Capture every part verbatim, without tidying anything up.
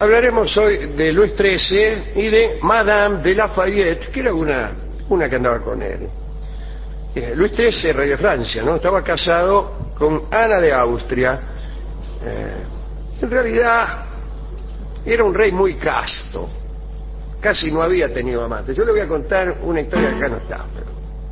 Hablaremos hoy de Luis trece y de Madame de Lafayette, que era una, una que andaba con él. Eh, Luis trece, rey de Francia, ¿no? Estaba casado con Ana de Austria. Eh, en realidad era un rey muy casto, casi no había tenido amantes. Yo le voy a contar una historia que acá no está, pero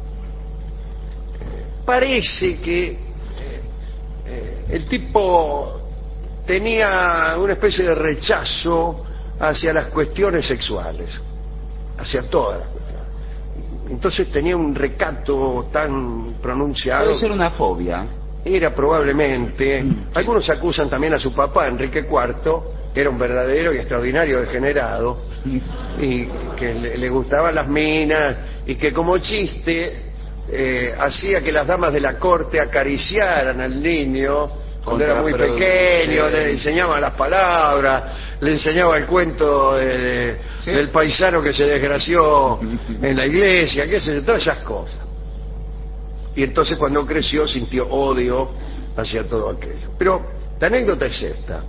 eh, parece que eh, eh, el tipo tenía una especie de rechazo hacia las cuestiones sexuales, hacia todas las cuestiones. Entonces tenía un recato tan pronunciado. Puede ser una fobia. Era probablemente. Mm, sí. Algunos acusan también a su papá, Enrique cuarto, que era un verdadero y extraordinario degenerado, y que le, le gustaban las minas, y que como chiste eh, hacía que las damas de la corte acariciaran al niño cuando era muy pequeño, le enseñaba las palabras, le enseñaba el cuento de, de, ¿sí? del paisano que se desgració en la iglesia, qué sé yo, todas esas cosas. Y entonces cuando creció sintió odio hacia todo aquello. Pero la anécdota es esta.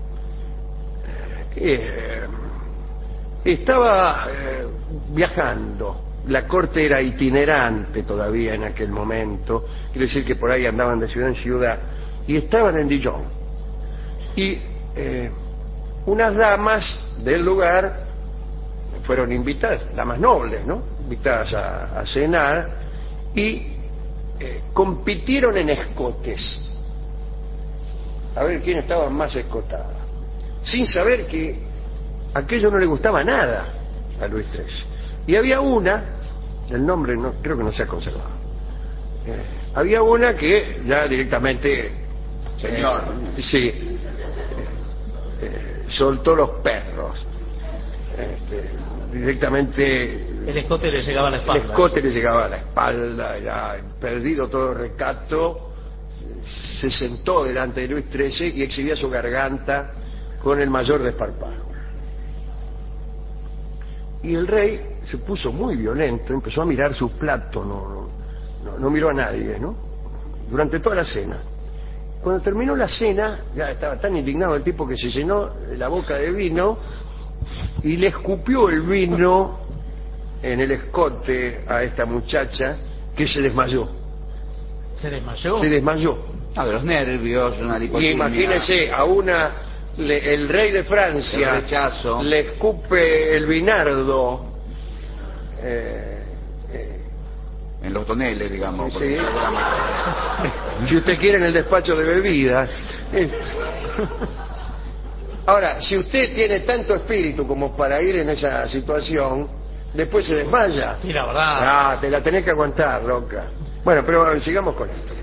Eh, estaba eh, viajando, la corte era itinerante todavía en aquel momento, quiere decir que por ahí andaban de ciudad en ciudad, y estaban en Dijon. Y eh, unas damas del lugar fueron invitadas, damas nobles, ¿no? Invitadas a, a cenar, y eh, compitieron en escotes, a ver quién estaba más escotada, sin saber que aquello no le gustaba nada a Luis trece. Y había una, el nombre no, creo que no se ha conservado, eh, había una que ya directamente... Señor. Eh, sí. Eh, eh, soltó los perros. Este, directamente. El escote le llegaba a la espalda. El escote le llegaba a la espalda, ya perdido todo recato, se sentó delante de Luis trece y exhibía su garganta con el mayor desparpajo. Y el rey se puso muy violento, empezó a mirar su plato, no, no, no miró a nadie, ¿no? Durante toda la cena. Cuando terminó la cena, ya estaba tan indignado el tipo que se llenó la boca de vino y le escupió el vino en el escote a esta muchacha, que se desmayó. ¿Se desmayó? Se desmayó. Ah, de los nervios, una lipotimia. Y imagínese, a una, le, el rey de Francia le escupe el vinardo. Eh, En los toneles, digamos. Sí. Si usted quiere, en el despacho de bebidas. Ahora, si usted tiene tanto espíritu como para ir en esa situación, después se desmaya. Sí, la verdad. Ah, te la tenés que aguantar, loca. Bueno, pero sigamos con esto.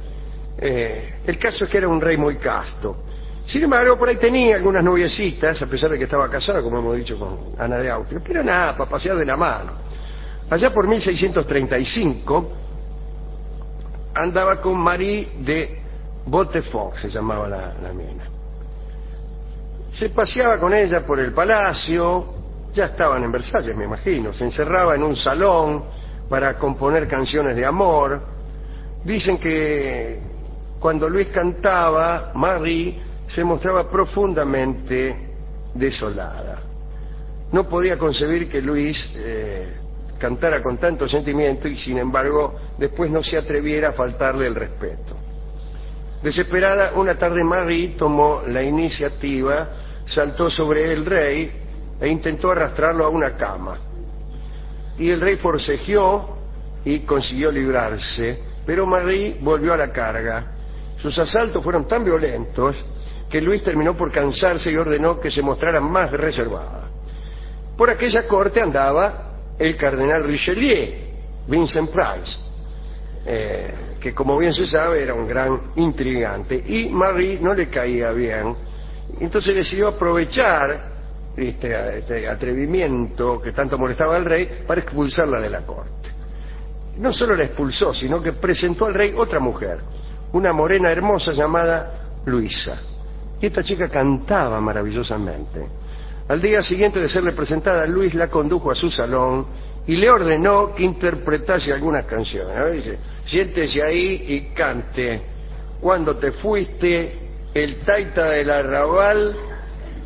Eh, el caso es que era un rey muy casto. Sin embargo, por ahí tenía algunas noviecitas, a pesar de que estaba casado, como hemos dicho, con Ana de Austria. Pero nada, para pasear de la mano. Allá por mil seiscientos treinta y cinco andaba con Marie de Bottefort, se llamaba la, la mina. Se paseaba con ella por el palacio, ya estaban en Versalles, me imagino. Se encerraba en un salón para componer canciones de amor. Dicen que cuando Luis cantaba, Marie se mostraba profundamente desolada. No podía concebir que Luis eh, cantara con tanto sentimiento y sin embargo después no se atreviera a faltarle el respeto. Desesperada, una tarde Marie tomó la iniciativa, saltó sobre el rey e intentó arrastrarlo a una cama. Y el rey forcejeó y consiguió librarse, pero Marie volvió a la carga. Sus asaltos fueron tan violentos que Luis terminó por cansarse y ordenó que se mostrara más reservada. Por aquella corte andaba el cardenal Richelieu, Vincent Price, eh, que como bien se sabe era un gran intrigante, y Marie no le caía bien. Entonces decidió aprovechar este, este atrevimiento que tanto molestaba al rey para expulsarla de la corte. No solo la expulsó, sino que presentó al rey otra mujer, una morena hermosa llamada Luisa. Y esta chica cantaba maravillosamente. Al día siguiente de serle presentada, Luis la condujo a su salón y le ordenó que interpretase algunas canciones. A ver, dice, siéntese ahí y cante. Cuando te fuiste, el taita del arrabal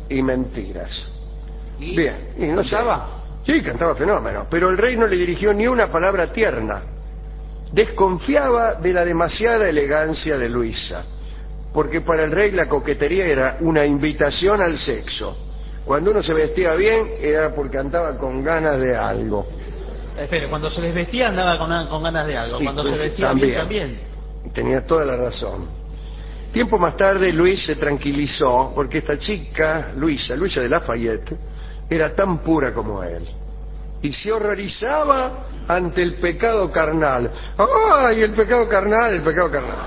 y mentiras. ¿Y Bien, y no sé. cantaba? Sí, cantaba fenómeno, pero el rey no le dirigió ni una palabra tierna. Desconfiaba de la demasiada elegancia de Luisa, porque para el rey la coquetería era una invitación al sexo. Cuando uno se vestía bien era porque andaba con ganas de algo. Espere, cuando se les vestía andaba con, con ganas de algo, Y cuando pues, se vestía también. bien también. Tenía toda la razón. Tiempo más tarde Luis se tranquilizó porque esta chica, Luisa, Luisa de Lafayette, era tan pura como él. Y se horrorizaba ante el pecado carnal. ¡Ay, el pecado carnal, el pecado carnal!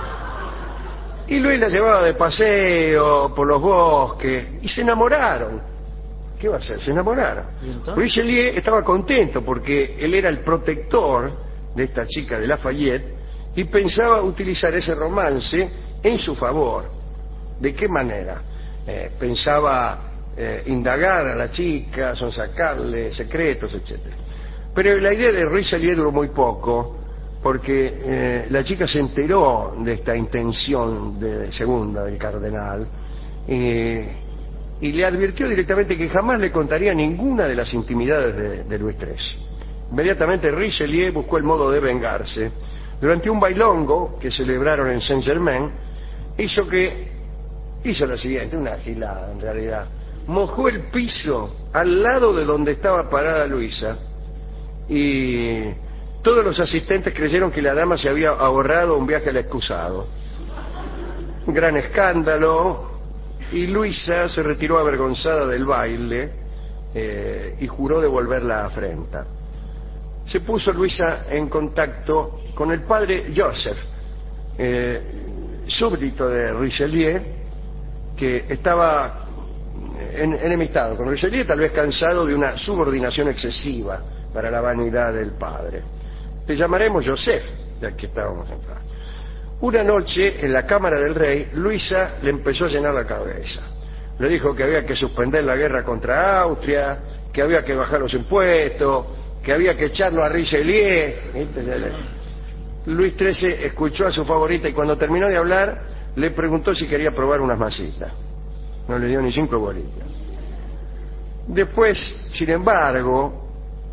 Y Luis la llevaba de paseo por los bosques y se enamoraron. ¿Qué va a hacer? Se enamoraron. Richelieu estaba contento porque él era el protector de esta chica de Lafayette y pensaba utilizar ese romance en su favor. ¿De qué manera? Eh, pensaba eh, indagar a la chica, sonsacarle secretos, etcétera. Pero la idea de Richelieu duró muy poco, porque eh, la chica se enteró de esta intención de segunda del cardenal eh, y le advirtió directamente que jamás le contaría ninguna de las intimidades de, de Luis trece. Inmediatamente Richelieu buscó el modo de vengarse. Durante un bailongo que celebraron en Saint-Germain, hizo que hizo lo siguiente, una gilada en realidad. Mojó el piso al lado de donde estaba parada Luisa y todos los asistentes creyeron que la dama se había ahorrado un viaje al excusado. Un gran escándalo, y Luisa se retiró avergonzada del baile eh, y juró devolver la afrenta. Se puso Luisa en contacto con el padre Joseph, eh, súbdito de Richelieu, que estaba en, enemistado con Richelieu, tal vez cansado de una subordinación excesiva para la vanidad del padre. Le llamaremos Joseph, ya que estábamos en paz. Una noche, en la cámara del rey, Luisa le empezó a llenar la cabeza. Le dijo que había que suspender la guerra contra Austria, que había que bajar los impuestos, que había que echarlo a Richelieu. Luis trece escuchó a su favorita y cuando terminó de hablar le preguntó si quería probar unas masitas. No le dio ni cinco bolitas. Después, sin embargo,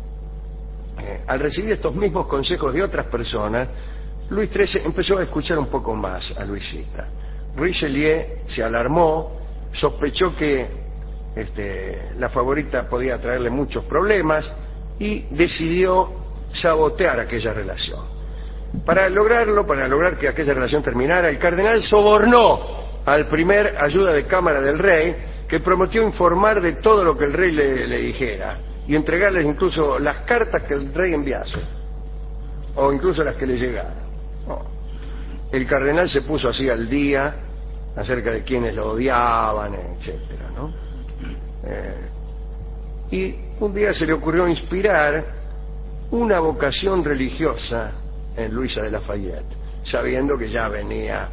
eh, al recibir estos mismos consejos de otras personas, Luis trece empezó a escuchar un poco más a Luisita. Richelieu se alarmó, sospechó que este, la favorita podía traerle muchos problemas y decidió sabotear aquella relación. Para lograrlo, para lograr que aquella relación terminara, el cardenal sobornó al primer ayuda de cámara del rey, que prometió informar de todo lo que el rey le, le dijera y entregarles incluso las cartas que el rey enviase, o incluso las que le llegaran. Oh. El cardenal se puso así al día acerca de quienes lo odiaban, etcétera, ¿no? Eh, y un día se le ocurrió inspirar una vocación religiosa en Luisa de Lafayette, sabiendo que ya venía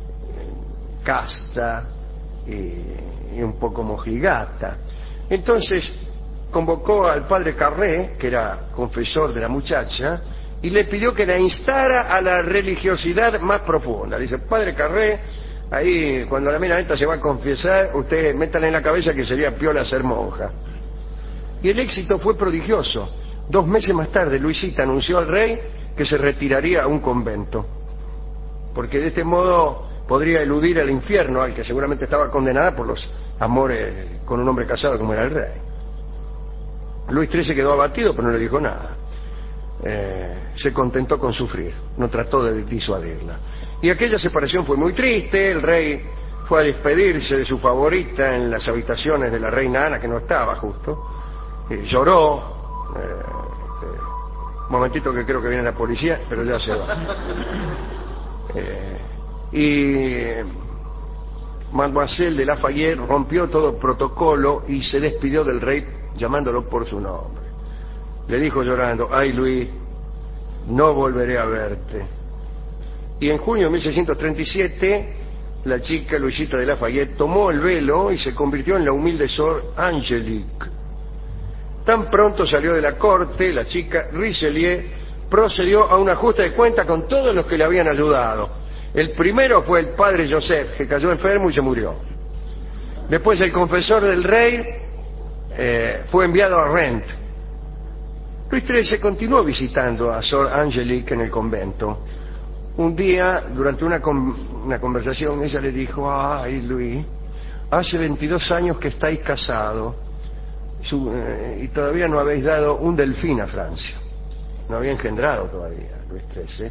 casta y, y un poco mojigata. Entonces convocó al padre Carré, que era confesor de la muchacha, y le pidió que la instara a la religiosidad más profunda. Dice: padre Carré, ahí cuando la mina esta se va a confesar, usted métale en la cabeza que sería piola ser monja. Y el éxito fue prodigioso. Dos meses más tarde Luisita anunció al rey que se retiraría a un convento, porque de este modo podría eludir el infierno al que seguramente estaba condenada por los amores con un hombre casado como era el rey. Luis trece quedó abatido, pero no le dijo nada. Eh, se contentó con sufrir, no trató de disuadirla. Y aquella separación fue muy triste. El rey fue a despedirse de su favorita en las habitaciones de la reina Ana, que no estaba justo. Eh, lloró. Eh, Un momentito que creo que viene la policía, pero ya se va. Eh, y Mademoiselle de Lafayette rompió todo protocolo y se despidió del rey llamándolo por su nombre. Le dijo llorando: ay Luis, no volveré a verte. Y en junio de mil seiscientos treinta y siete, la chica Luisita de Lafayette tomó el velo y se convirtió en la humilde Sor Angélique. Tan pronto salió de la corte, la chica, Richelieu procedió a un ajuste de cuenta con todos los que le habían ayudado. El primero fue el padre Joseph, que cayó enfermo y se murió. Después el confesor del rey eh, fue enviado a Rennes. Luis trece continuó visitando a Sor Angélique en el convento. Un día, durante una, con, una conversación, ella le dijo: ay, Luis, hace veintidós años que estáis casados su, eh, y todavía no habéis dado un delfín a Francia. No había engendrado todavía Luis trece.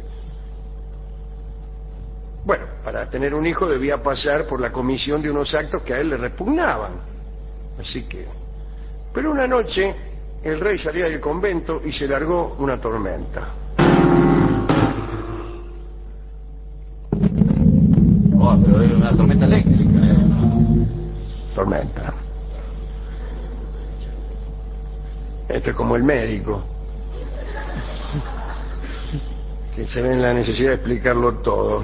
Bueno, para tener un hijo debía pasar por la comisión de unos actos que a él le repugnaban. Así que... Pero una noche el rey salía del convento y se largó una tormenta. Oh, pero era una tormenta eléctrica. ¿eh? Tormenta. Esto es como el médico, que se ve en la necesidad de explicarlo todo.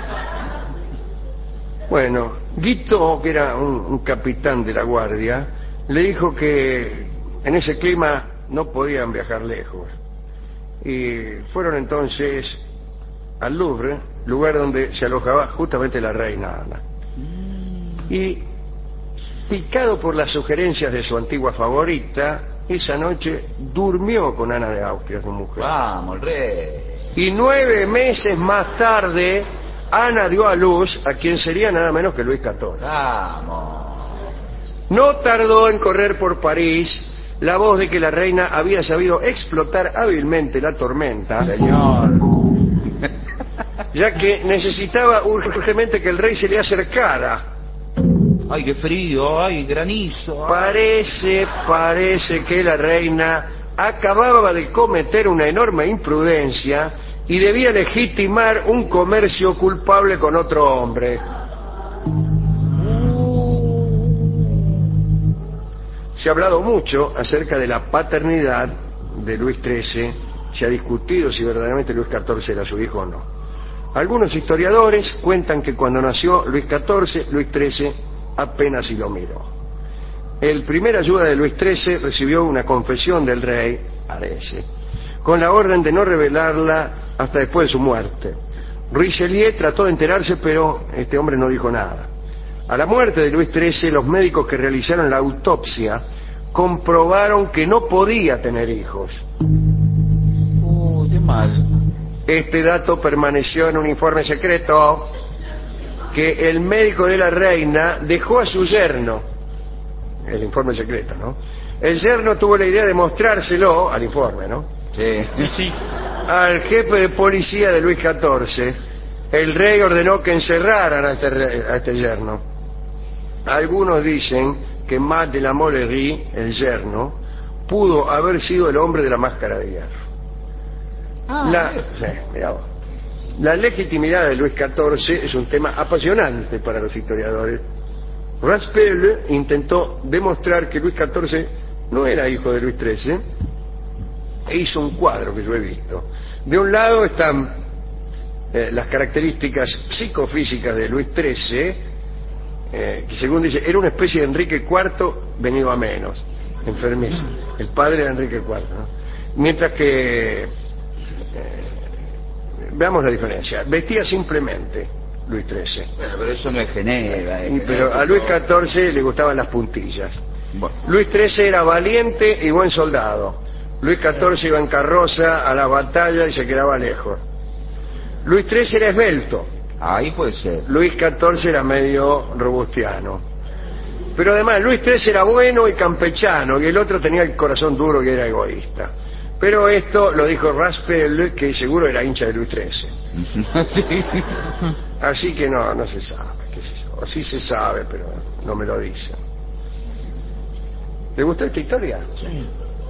Bueno, Guiteau, que era un, un capitán de la guardia, le dijo que en ese clima no podían viajar lejos. Y fueron entonces al Louvre, lugar donde se alojaba justamente la reina Ana. Y, picado por las sugerencias de su antigua favorita, esa noche durmió con Ana de Austria, su mujer. Vamos, el rey. Y nueve meses más tarde, Ana dio a luz a quien sería nada menos que Luis catorce. Vamos. No tardó en correr por París la voz de que la reina había sabido explotar hábilmente la tormenta, Señor. ya que necesitaba urgentemente que el rey se le acercara. Ay, qué frío, ay, granizo. Ay. Parece, parece que la reina acababa de cometer una enorme imprudencia y debía legitimar un comercio culpable con otro hombre. Se ha hablado mucho acerca de la paternidad de Luis trece, se ha discutido si verdaderamente Luis catorce era su hijo o no. Algunos historiadores cuentan que cuando nació Luis catorce, Luis trece apenas si lo miró. El primer ayuda de Luis trece recibió una confesión del rey, parece, con la orden de no revelarla hasta después de su muerte. Richelieu trató de enterarse, pero este hombre no dijo nada. A la muerte de Luis trece, los médicos que realizaron la autopsia comprobaron que no podía tener hijos. Uy, qué mal. Este dato permaneció en un informe secreto que el médico de la reina dejó a su yerno. El informe secreto, ¿no? El yerno tuvo la idea de mostrárselo al informe, ¿no? Sí. Sí, sí. Al jefe de policía de Luis catorce. El rey ordenó que encerraran a este, rey, a este yerno. Algunos dicen que Mat de la Mollerie, el yerno, pudo haber sido el hombre de la máscara de hierro. Ah, La, sí, mirá vos. La legitimidad de Luis catorce es un tema apasionante para los historiadores. Raspail intentó demostrar que Luis catorce no era hijo de Luis trece e hizo un cuadro que yo he visto. De un lado están eh, las características psicofísicas de Luis trece, eh, que según dice era una especie de Enrique cuarto venido a menos, enfermizo, el padre de Enrique cuarto, ¿no? Mientras que eh, veamos la diferencia, vestía simplemente Luis trece. Bueno, pero eso no es Geneva. Y, pero a Luis catorce le gustaban las puntillas. Bueno. Luis trece era valiente y buen soldado. Luis catorce iba en carroza a la batalla y se quedaba lejos. Luis trece era esbelto. Ahí puede ser. Luis catorce era medio robustiano. Pero además Luis trece era bueno y campechano, y el otro tenía el corazón duro y era egoísta. Pero esto lo dijo Raspail, que seguro era hincha de Luis trece. Sí. Así que no, no se sabe, qué sé yo. O sí se sabe, pero no me lo dicen. ¿Le gustó esta historia? Sí.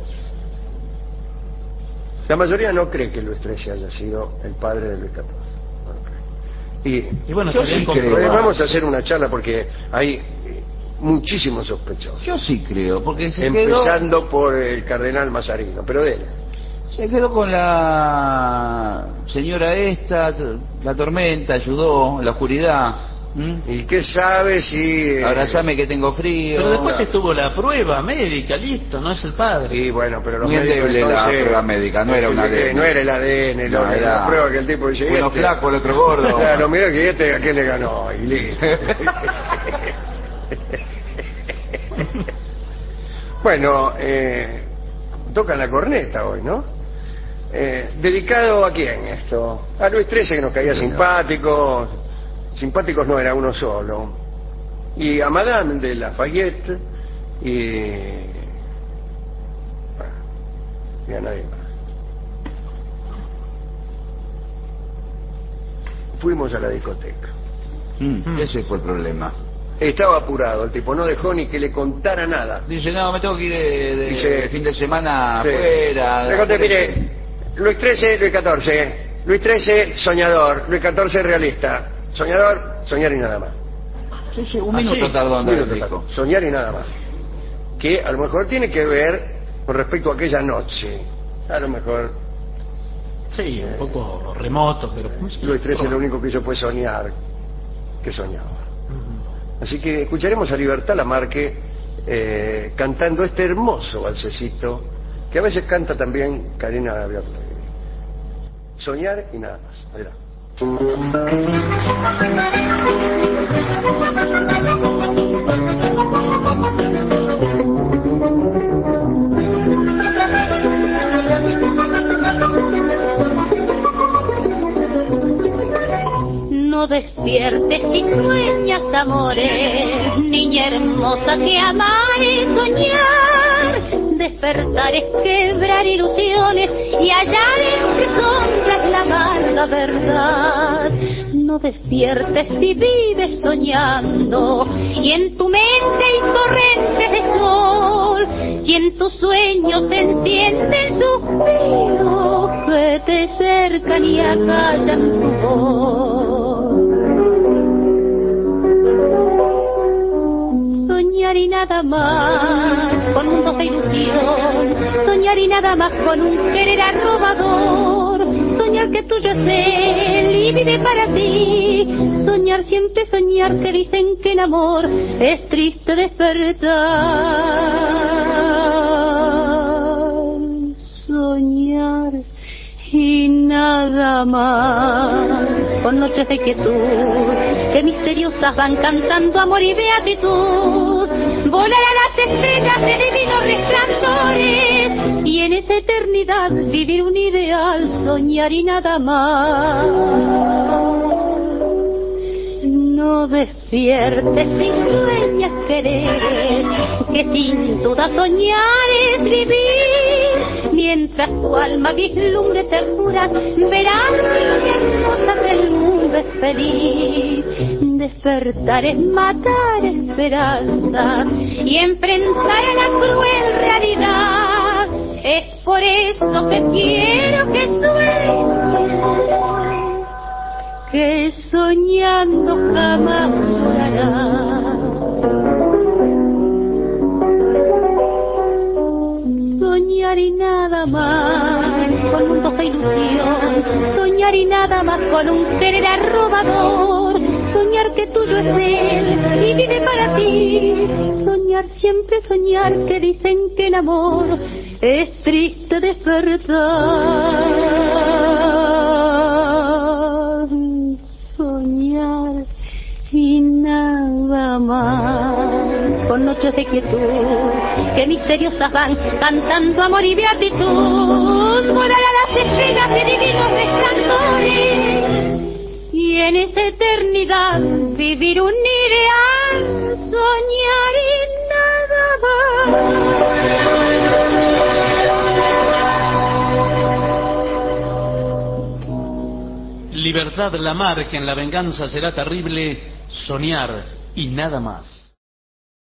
La mayoría no cree que Luis trece haya sido el padre de Luis catorce. No cree. Y, Y bueno, Yo salió sí comprobado. creo. vamos a hacer una charla porque hay muchísimos sospechosos. Yo sí creo, porque se Empezando quedó... por el cardenal Mazarino, pero de él. Se quedó con la señora esta, la tormenta, ayudó, la oscuridad. ¿Mm? ¿Y qué sabe si...? eh, Abrazame que tengo frío. Pero después estuvo la prueba médica, listo, no es el padre. Y bueno, pero los Muy médicos endeble la entonces, prueba médica, no era un A D N. No era el A D N, No, lo, era la prueba que el tipo dice... uno este- flaco, el otro gordo. Claro, mira que este a quién le ganó, y listo. Bueno, eh, tocan la corneta hoy, ¿no? Eh, ¿Dedicado a quién esto? A Luis trece, que nos caía simpático. Simpáticos no era uno solo. Y a Madame de Lafayette. Y... bueno, y a nadie más. Fuimos a la discoteca. Mm, ese fue el problema. Estaba apurado el tipo, no dejó ni que le contara nada. Dice, no, me tengo que ir de, de Dice, fin de semana sí. afuera. Le conté, mire, Luis trece, Luis catorce. Luis trece, soñador. Luis catorce, realista. Soñador, soñar y nada más. Sí, sí, un Ah, minuto sí. tardó en dar el Minuto disco. tardó. Soñar y nada más. Que a lo mejor tiene que ver con respecto a aquella noche. A lo mejor Sí, un poco remoto, pero... Luis trece lo único que hizo fue soñar que soñaba. Así que escucharemos a Libertad Lamarque eh, cantando este hermoso balsecito que a veces canta también Karina Gabriel. Soñar y nada más. Adelante. No despiertes si sueñas amores, niña hermosa que amar es soñar. Despertar es quebrar ilusiones y hallar entre sombras la amarga verdad. No despiertes si vives soñando y en tu mente hay torrentes de sol y en tus sueños se encienden suspiros que te cercan y acallan tu voz. Soñar y nada más con mundos de ilusión, soñar y nada más con un querer arrobador, soñar que tuyo es él y vive para ti, soñar siempre soñar que dicen que en amor es triste despertar. Soñar y nada más con noches de quietud que misteriosas van cantando amor y beatitud, volar a las estrellas de divinos resplandores y en esa eternidad vivir un ideal, soñar y nada más. No despiertes si sueñas querer, que sin duda soñar es vivir, mientras tu alma vislumbre ternuras, verás que hermosa del mundo es feliz. Despertar es matar esperanza y enfrentar a la cruel realidad. Es por eso que quiero que sueñes, que soñando jamás llorarás. Soñar y nada más con mundos de ilusión, soñar y nada más con un querer arrobador, soñar que tuyo es él y vive para ti, soñar siempre soñar que dicen que en amor es triste despertar. Soñar y nada más con noches de quietud que misteriosas van cantando amor y beatitud, volar a las estrellas de divinos resplandores y en esa eternidad vivir un ideal, soñar y nada más. Libertad Lamarque en La venganza será terrible, soñar y nada más.